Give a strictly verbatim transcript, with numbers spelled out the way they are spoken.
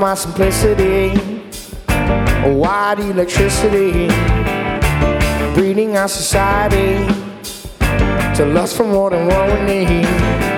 my simplicity, a wide electricity, breeding our society to lust for more than what we need.